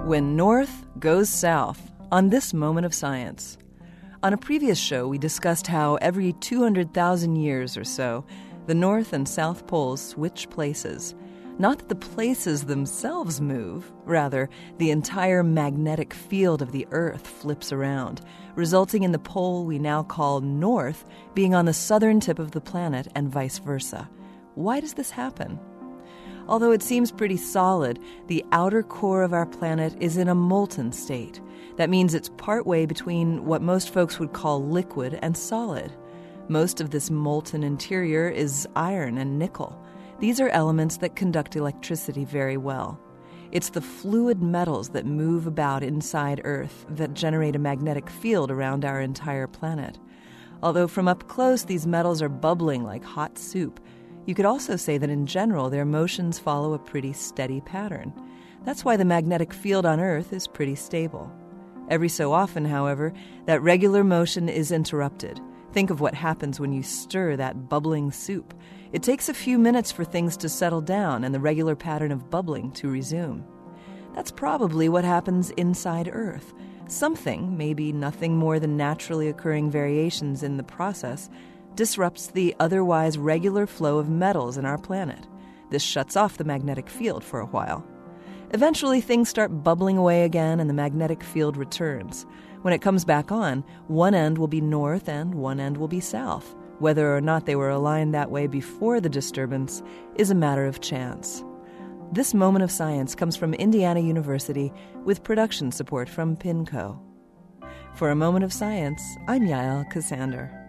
When North goes south on this moment of science. On a previous show, we discussed how every 200,000 years or so, the North and South poles switch places. Not that the places themselves move, rather, the entire magnetic field of the Earth flips around, resulting in the pole we now call North being on the southern tip of the planet and vice versa. Why does this happen? Although it seems pretty solid, the outer core of our planet is in a molten state. That means it's partway between what most folks would call liquid and solid. Most of this molten interior is iron and nickel. These are elements that conduct electricity very well. It's the fluid metals that move about inside Earth that generate a magnetic field around our entire planet. Although from up close these metals are bubbling like hot soup, you could also say that in general their motions follow a pretty steady pattern. That's why the magnetic field on Earth is pretty stable. Every so often, however, that regular motion is interrupted. Think of what happens when you stir that bubbling soup. It takes a few minutes for things to settle down and the regular pattern of bubbling to resume. That's probably what happens inside Earth. Something, maybe nothing more than naturally occurring variations in the process, disrupts the otherwise regular flow of metals in our planet. This shuts off the magnetic field for a while. Eventually, things start bubbling away again and the magnetic field returns. When it comes back on, one end will be north and one end will be south. Whether or not they were aligned that way before the disturbance is a matter of chance. This moment of science comes from Indiana University with production support from PINCO. For a moment of science, I'm Yael Ksander.